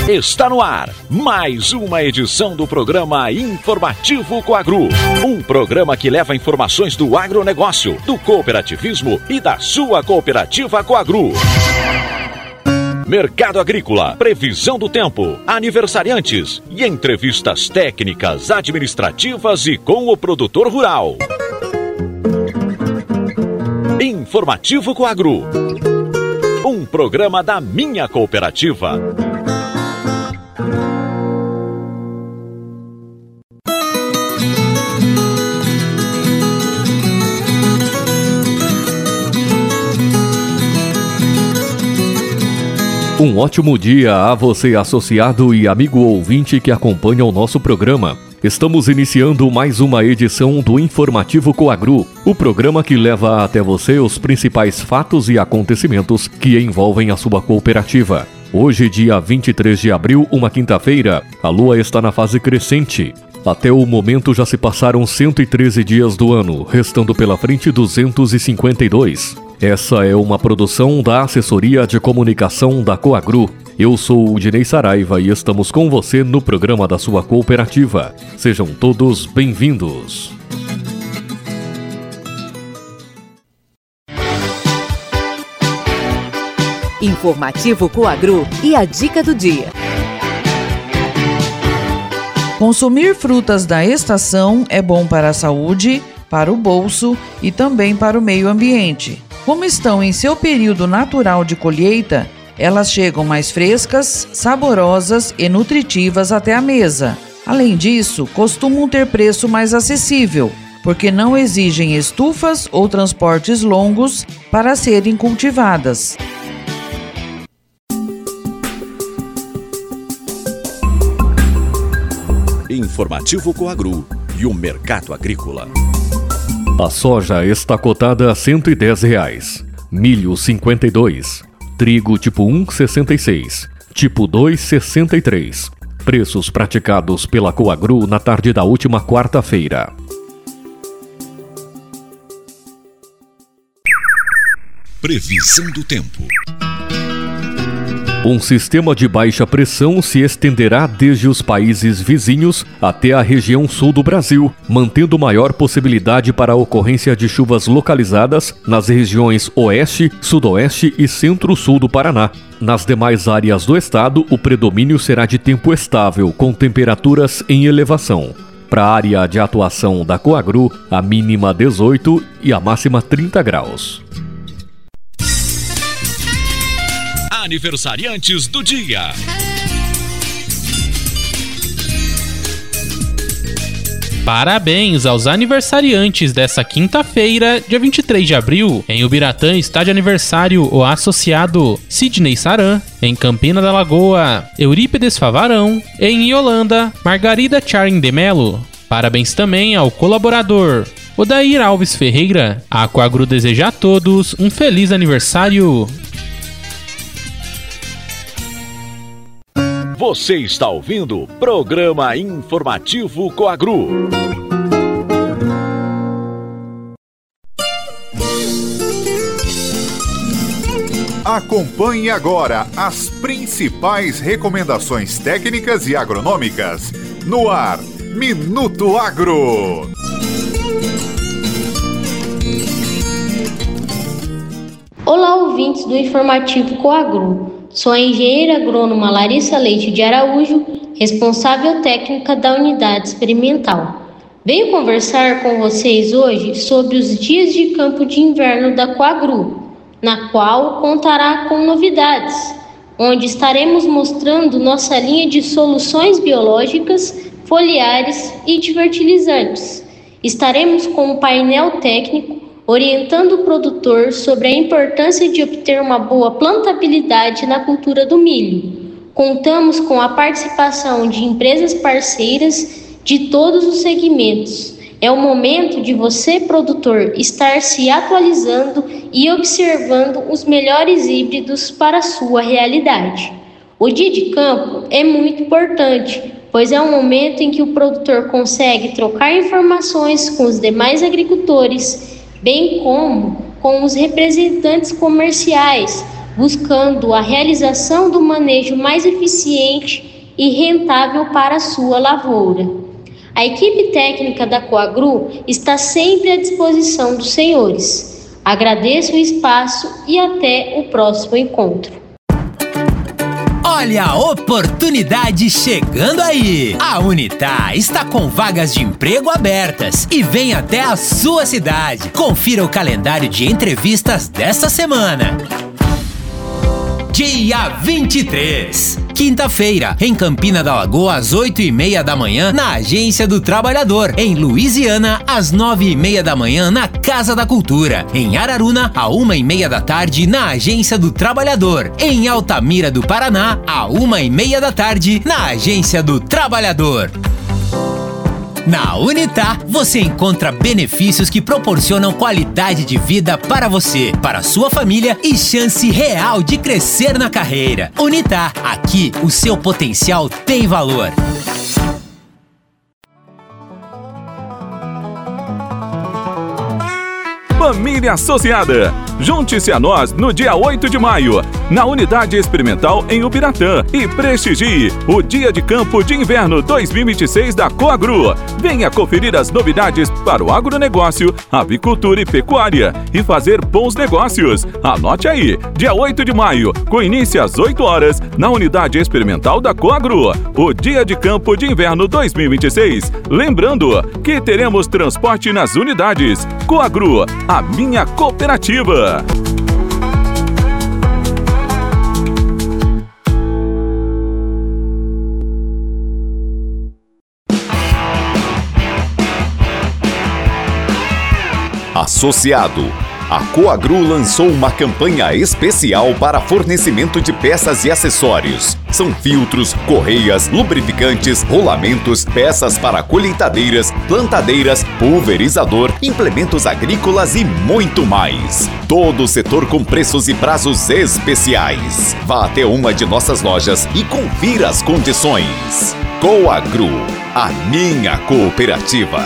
Está no ar mais uma edição do programa Informativo Coagru. Um programa que leva informações do agronegócio, do cooperativismo e da sua cooperativa Coagru. Mercado agrícola, previsão do tempo, aniversariantes e entrevistas técnicas, administrativas e com o produtor rural. Informativo Coagru. Um programa da minha cooperativa. Um ótimo dia a você, associado e amigo ouvinte que acompanha o nosso programa. Estamos iniciando mais uma edição do Informativo Coagru, o programa que leva até você os principais fatos e acontecimentos que envolvem a sua cooperativa. Hoje, dia 23 de abril, uma quinta-feira, a lua está na fase crescente. Até o momento já se passaram 113 dias do ano, restando pela frente 252. Essa é uma produção da Assessoria de Comunicação da Coagru. Eu sou o Dinei Saraiva e estamos com você no programa da sua cooperativa. Sejam todos bem-vindos. Informativo Coagru e a dica do dia. Consumir frutas da estação é bom para a saúde, para o bolso e também para o meio ambiente. Como estão em seu período natural de colheita, elas chegam mais frescas, saborosas e nutritivas até a mesa. Além disso, costumam ter preço mais acessível, porque não exigem estufas ou transportes longos para serem cultivadas. Informativo Coagru e o mercado agrícola. A soja está cotada a R$ 110, milho 52, trigo tipo 1, 66, tipo 2, 63. Preços praticados pela Coagru na tarde da última quarta-feira. Previsão do tempo. Um sistema de baixa pressão se estenderá desde os países vizinhos até a região sul do Brasil, mantendo maior possibilidade para a ocorrência de chuvas localizadas nas regiões oeste, sudoeste e centro-sul do Paraná. Nas demais áreas do estado, o predomínio será de tempo estável, com temperaturas em elevação. Para a área de atuação da Coagru, a mínima 18 e a máxima 30 graus. Aniversariantes do dia. Parabéns aos aniversariantes dessa quinta-feira, dia 23 de abril. Em Ubiratã está de aniversário o associado Sidney Saran. Em Campina da Lagoa, Eurípedes Favarão. Em Iolanda, Margarida Charin de Melo. Parabéns também ao colaborador Odair Alves Ferreira. A Coagru deseja a todos um feliz aniversário. Você está ouvindo o programa Informativo Coagru. Acompanhe agora as principais recomendações técnicas e agronômicas. No ar, Minuto Agro. Olá, ouvintes do Informativo Coagru. Sou a engenheira agrônoma Larissa Leite de Araújo, responsável técnica da unidade experimental. Venho conversar com vocês hoje sobre os dias de campo de inverno da Coagru, na qual contará com novidades, onde estaremos mostrando nossa linha de soluções biológicas, foliares e de fertilizantes. Estaremos com um painel técnico orientando o produtor sobre a importância de obter uma boa plantabilidade na cultura do milho. Contamos com a participação de empresas parceiras de todos os segmentos. É o momento de você, produtor, estar se atualizando e observando os melhores híbridos para a sua realidade. O dia de campo é muito importante, pois é um momento em que o produtor consegue trocar informações com os demais agricultores, bem como com os representantes comerciais, buscando a realização do manejo mais eficiente e rentável para a sua lavoura. A equipe técnica da Coagru está sempre à disposição dos senhores. Agradeço o espaço e até o próximo encontro. Olha a oportunidade chegando aí! A Unitar está com vagas de emprego abertas e vem até a sua cidade. Confira o calendário de entrevistas desta semana. Dia 23, quinta-feira, em Campina da Lagoa, às 8h30 da manhã, na Agência do Trabalhador. Em Luisiana, às 9h30 da manhã, na Casa da Cultura. Em Araruna, à 1h30 da tarde, na Agência do Trabalhador. Em Altamira do Paraná, à 1h30 da tarde, na Agência do Trabalhador. Na Unitar, você encontra benefícios que proporcionam qualidade de vida para você, para sua família e chance real de crescer na carreira. Unitar, aqui o seu potencial tem valor. Família Associada, junte-se a nós no dia 8 de maio, na Unidade Experimental em Ubiratã e prestigie o Dia de Campo de Inverno 2026 da Coagru. Venha conferir as novidades para o agronegócio, avicultura e pecuária e fazer bons negócios. Anote aí, dia 8 de maio, com início às 8 horas, na Unidade Experimental da Coagru, o Dia de Campo de Inverno 2026. Lembrando que teremos transporte nas unidades. Coagru, a minha cooperativa. Associado, a Coagru lançou uma campanha especial para fornecimento de peças e acessórios. São filtros, correias, lubrificantes, rolamentos, peças para colheitadeiras, plantadeiras, pulverizador, implementos agrícolas e muito mais. Todo o setor com preços e prazos especiais. Vá até uma de nossas lojas e confira as condições. Coagru, a minha cooperativa.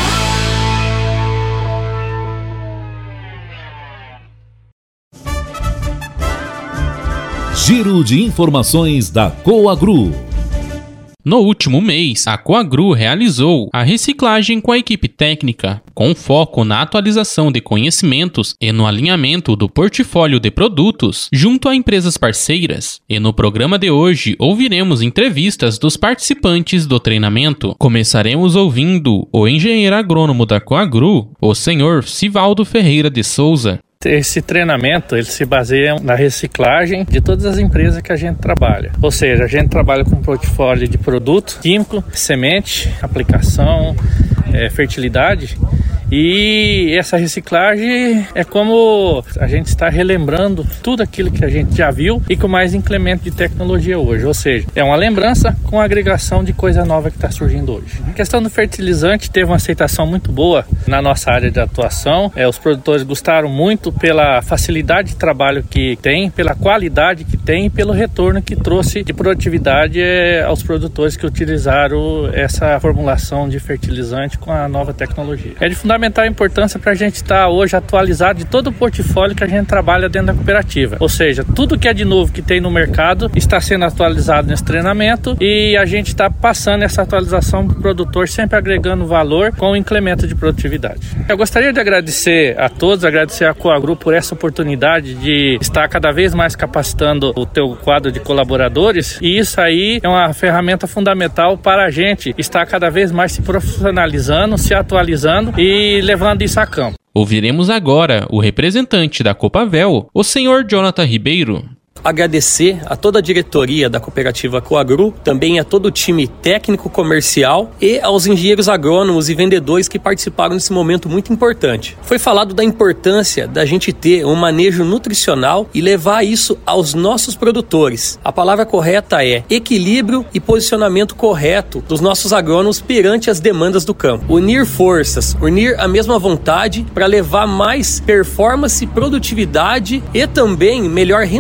Giro de informações da Coagru. No último mês, a Coagru realizou a reciclagem com a equipe técnica, com foco na atualização de conhecimentos e no alinhamento do portfólio de produtos junto a empresas parceiras. E no programa de hoje, ouviremos entrevistas dos participantes do treinamento. Começaremos ouvindo o engenheiro agrônomo da Coagru, o senhor Sivaldo Ferreira de Souza. Esse treinamento ele se baseia na reciclagem de todas as empresas que a gente trabalha. Ou seja, a gente trabalha com um portfólio de produto químico, semente, aplicação, fertilidade. E essa reciclagem é como a gente está relembrando tudo aquilo que a gente já viu e com mais incremento de tecnologia hoje. Ou seja, é uma lembrança com agregação de coisa nova que está surgindo hoje. A questão do fertilizante teve uma aceitação muito boa na nossa área de atuação. Os produtores gostaram muito pela facilidade de trabalho que tem, pela qualidade que tem e pelo retorno que trouxe de produtividade aos produtores que utilizaram essa formulação de fertilizante com a nova tecnologia. É de fundamental importância para a gente estar hoje atualizado de todo o portfólio que a gente trabalha dentro da cooperativa. Ou seja, tudo que é de novo que tem no mercado está sendo atualizado nesse treinamento e a gente está passando essa atualização para o produtor, sempre agregando valor com o incremento de produtividade. Eu gostaria de agradecer a todos, agradecer a Coagru por essa oportunidade de estar cada vez mais capacitando o teu quadro de colaboradores, e isso aí é uma ferramenta fundamental para a gente estar cada vez mais se profissionalizando, se atualizando e levando isso a campo. Ouviremos agora o representante da Copavel, o senhor Jonathan Ribeiro. Agradecer a toda a diretoria da cooperativa Coagru, também a todo o time técnico comercial e aos engenheiros agrônomos e vendedores que participaram desse momento muito importante. Foi falado da importância da gente ter um manejo nutricional e levar isso aos nossos produtores. A palavra correta é equilíbrio e posicionamento correto dos nossos agrônomos perante as demandas do campo. Unir forças, unir a mesma vontade para levar mais performance, produtividade e também melhor rentabilidade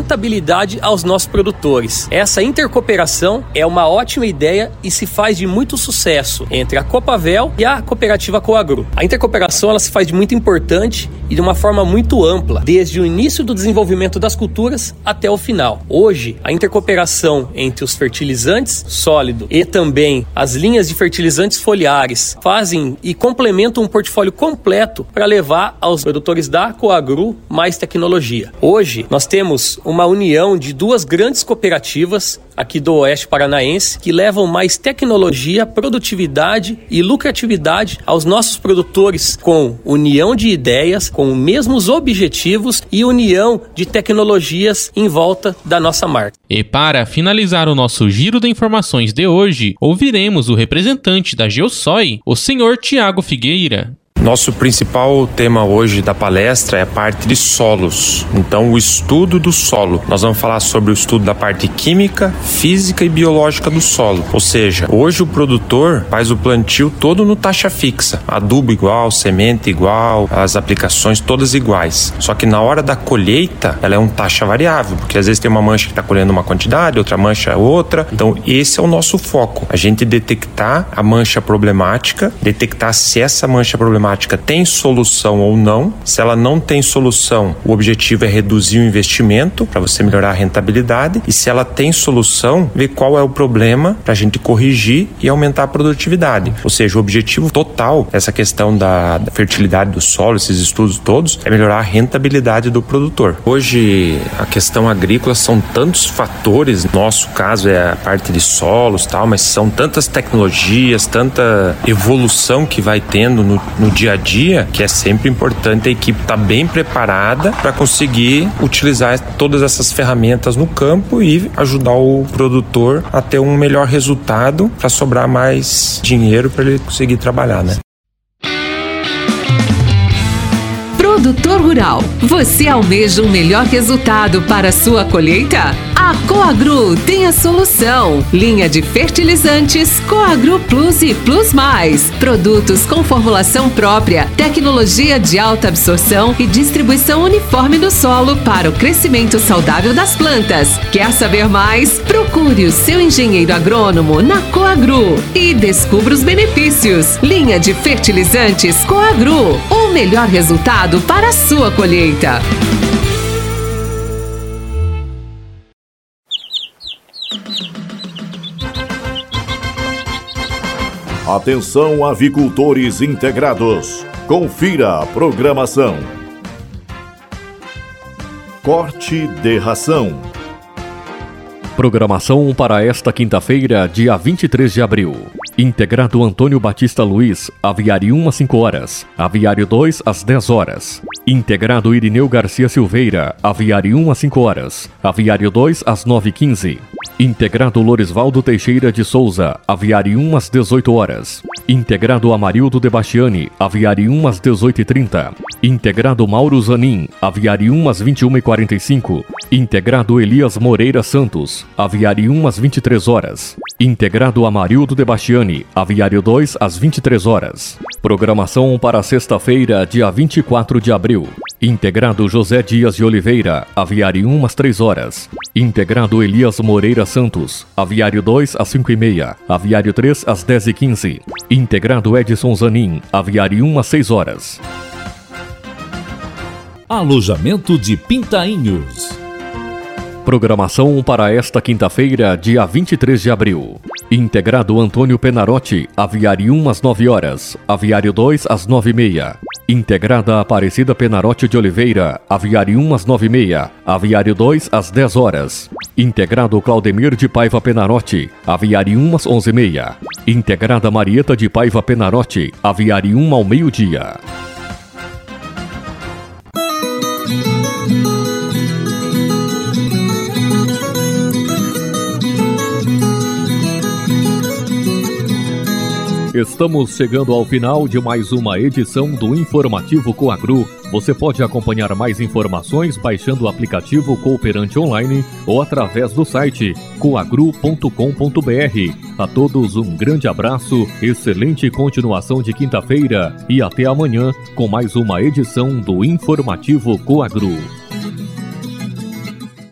produtividade aos nossos produtores. Essa intercooperação é uma ótima ideia e se faz de muito sucesso entre a Copavel e a cooperativa Coagro. A intercooperação ela se faz de muito importante e de uma forma muito ampla, desde o início do desenvolvimento das culturas até o final. Hoje, a intercooperação entre os fertilizantes sólidos e também as linhas de fertilizantes foliares fazem e complementam um portfólio completo para levar aos produtores da Coagro mais tecnologia. Hoje, nós temos uma união de duas grandes cooperativas aqui do Oeste Paranaense que levam mais tecnologia, produtividade e lucratividade aos nossos produtores com união de ideias, com os mesmos objetivos e união de tecnologias em volta da nossa marca. E para finalizar o nosso giro de informações de hoje, ouviremos o representante da Geossoy, o senhor Tiago Figueira. Nosso principal tema hoje da palestra é a parte de solos. Então, o estudo do solo. Nós vamos falar sobre o estudo da parte química, física e biológica do solo. Ou seja, hoje o produtor faz o plantio todo no taxa fixa. Adubo igual, semente igual, as aplicações todas iguais. Só que na hora da colheita, ela é um taxa variável, porque às vezes tem uma mancha que está colhendo uma quantidade, outra mancha outra. Então, esse é o nosso foco. A gente detectar a mancha problemática, detectar se essa mancha problemática tem solução ou não. Se ela não tem solução, o objetivo é reduzir o investimento para você melhorar a rentabilidade, e se ela tem solução, ver qual é o problema para a gente corrigir e aumentar a produtividade. Ou seja, o objetivo total dessa questão da fertilidade do solo, esses estudos todos, é melhorar a rentabilidade do produtor. Hoje, a questão agrícola são tantos fatores, no nosso caso é a parte de solos, tal, mas são tantas tecnologias, tanta evolução que vai tendo no dia a dia, que é sempre importante a equipe estar bem preparada para conseguir utilizar todas essas ferramentas no campo e ajudar o produtor a ter um melhor resultado para sobrar mais dinheiro para ele conseguir trabalhar, né? Produtor rural, você almeja um melhor resultado para a sua colheita? A Coagro tem a solução. Linha de fertilizantes Coagro Plus e Plus Mais. Produtos com formulação própria, tecnologia de alta absorção e distribuição uniforme no solo para o crescimento saudável das plantas. Quer saber mais? Procure o seu engenheiro agrônomo na Coagro e descubra os benefícios. Linha de fertilizantes Coagro, o melhor resultado para a sua colheita. Atenção, avicultores integrados. Confira a programação. Corte de ração. Programação para esta quinta-feira, dia 23 de abril. Integrado Antônio Batista Luiz, aviário 1 às 5 horas, aviário 2 às 10 horas. Integrado Irineu Garcia Silveira, aviário 1 às 5 horas, aviário 2 às 9h15. Integrado Lorisvaldo Teixeira de Souza, aviário 1 às 18 horas. Integrado Amarildo de Bastiani, aviário 1 às 18h30. Integrado Mauro Zanin, aviário 1 às 21h45. Integrado Elias Moreira Santos, aviário 1 às 23 horas. Integrado Amarildo de Bastiani, aviário 2 às 23 horas. Programação para sexta-feira, dia 24 de abril. Integrado José Dias de Oliveira, aviário 1 às 3 horas. Integrado Elias Moreira Santos, aviário 2 às 5h30, aviário 3 às 10h15. Integrado Edson Zanin, aviário 1 às 6 horas. Alojamento de Pintainhos. Programação para esta quinta-feira, dia 23 de abril. Integrado Antônio Penarotti, aviário 1 às 9 horas, aviário 2 às 9h30. Integrada Aparecida Penarotti de Oliveira, aviário 1 às 9h30, aviário 2 às 10 horas. Integrado Claudemir de Paiva Penarotti, aviário 1 às 11h30. Integrada Marieta de Paiva Penarotti, aviário 1 ao meio-dia. Estamos chegando ao final de mais uma edição do Informativo Coagro. Você pode acompanhar mais informações baixando o aplicativo Cooperante Online ou através do site coagru.com.br. A todos um grande abraço, excelente continuação de quinta-feira e até amanhã com mais uma edição do Informativo Coagro.